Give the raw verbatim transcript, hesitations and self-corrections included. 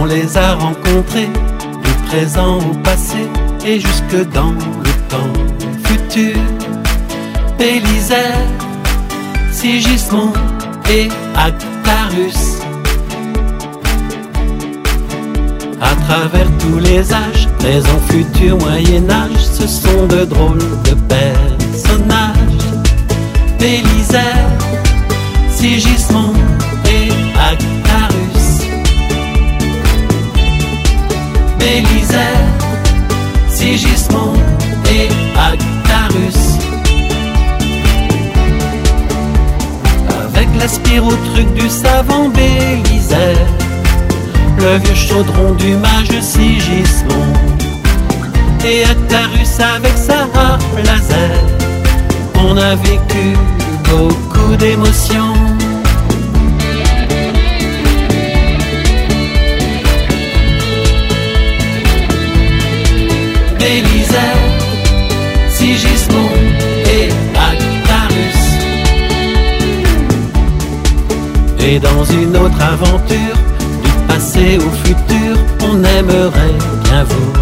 les a rencontrés, du présent au passé et jusque dans le temps futur. Bélisaire, Sigismond et Actarus. À travers tous les âges, présent, futur, Moyen-Âge, ce sont de drôles de personnages. Bélisaire, Sigismond et Actarus. Bélisaire, Sigismond et Actarus. Avec l'aspire au truc du savant Bélisaire, le vieux chaudron du mage Sigismond et Actarus avec sa harpe laser. On a vécu beaucoup d'émotions. Bélisaire, Sigismond et Actarus. Et dans une autre aventure, du passé au futur, on aimerait bien vous